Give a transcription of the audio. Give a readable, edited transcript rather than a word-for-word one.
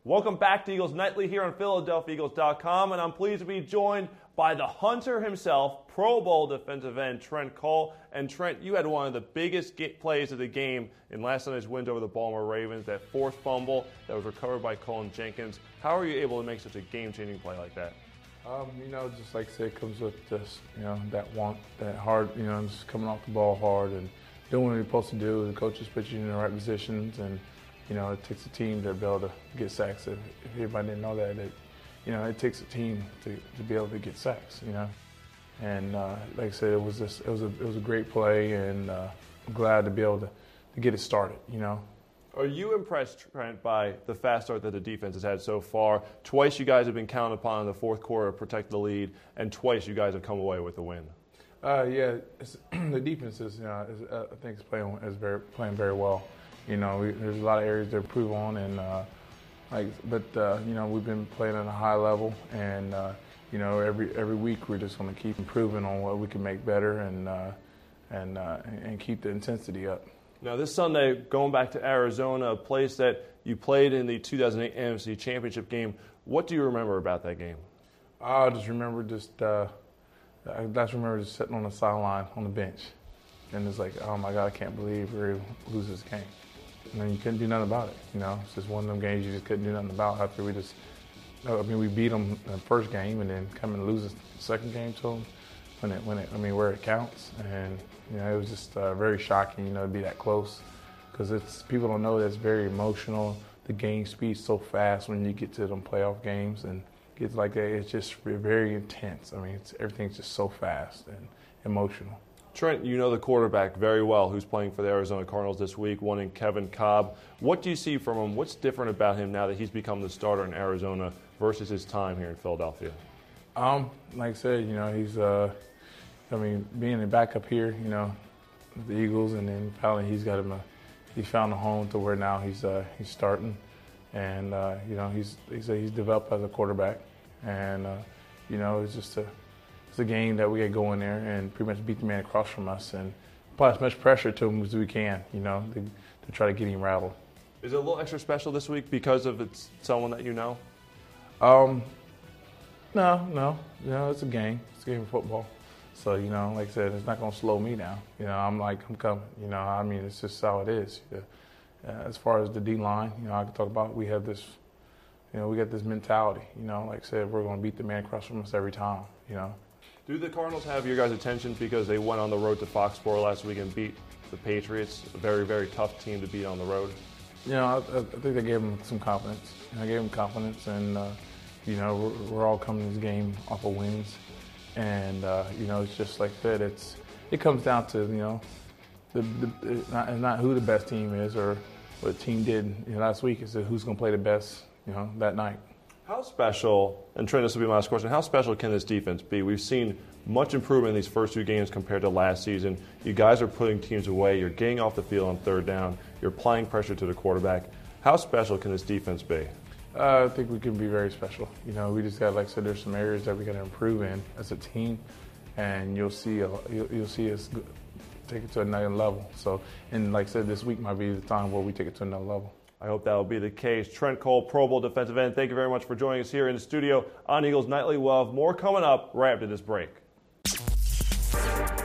Welcome back to Eagles Nightly here on PhiladelphiaEagles.com, and I'm pleased to be joined by the Hunter himself, Pro Bowl defensive end Trent Cole. And Trent, you had one of the biggest plays of the game in last Sunday's win over the Baltimore Ravens, that forced fumble that was recovered by Cullen Jenkins. How are you able to make such a game-changing play like that? Just like I said, it comes with just, that want, that hard, just coming off the ball hard and doing what you're supposed to do. The coaches put you in the right positions, and, it takes a team to be able to get sacks. If anybody didn't know that, it takes a team to be able to get sacks, And like I said, it was a great play, and I'm glad to be able to get it started, Are you impressed, Trent, by the fast start that the defense has had so far? Twice you guys have been counted upon in the fourth quarter to protect the lead, and twice you guys have come away with the win. The defense is, I think, is playing very well. There's a lot of areas to improve on, and we've been playing at a high level, and every week we're just going to keep improving on what we can make better, and keep the intensity up. Now, this Sunday, going back to Arizona, a place that you played in the 2008 NFC Championship game, what do you remember about that game? I just remember sitting on the sideline on the bench, and it's like, oh my God, I can't believe we're able to lose this game. And then you couldn't do nothing about it. It's just one of them games you just couldn't do nothing about. After we beat them in the first game, and then come and lose the second game to them where it counts. And it was just very shocking, to be that close, because people don't know that it's very emotional. The game speeds so fast when you get to them playoff games, and gets like that. It's just very intense. Everything's just so fast and emotional. Trent, you know the quarterback very well, who's playing for the Arizona Cardinals this week, one in Kevin Kolb. What do you see from him? What's different about him now that he's become the starter in Arizona versus his time here in Philadelphia? Like I said, he's being a backup here, with the Eagles, and then finally he's found a home to where now he's starting, and he's developed as a quarterback, and it's a game that we get going there and pretty much beat the man across from us, and apply as much pressure to him as we can, to try to get him rattled. Is it a little extra special this week because of it's someone that you know? No. It's a game. It's a game of football. So, like I said, it's not going to slow me down. I'm coming. It's just how it is. As far as the D-line, I can talk about, we have this, we got this mentality. Like I said, we're going to beat the man across from us every time, Do the Cardinals have your guys' attention because they went on the road to Foxborough last week and beat the Patriots, a very, very tough team to beat on the road? I think they gave them some confidence. I gave them confidence, and, we're all coming to this game off of wins. And, it's just like that. It comes down to, not who the best team is or what the team did last week. It's who's going to play the best, that night. How special, and Trent, this will be my last question, how special can this defense be? We've seen much improvement in these first two games compared to last season. You guys are putting teams away. You're getting off the field on third down. You're applying pressure to the quarterback. How special can this defense be? I think we can be very special. We just got, like I said, there's some areas that we got to improve in as a team, and you'll see us take it to another level. So, and like I said, this week might be the time where we take it to another level. I hope that will be the case. Trent Cole, Pro Bowl defensive end, thank you very much for joining us here in the studio on Eagles Nightly. We'll have more coming up right after this break.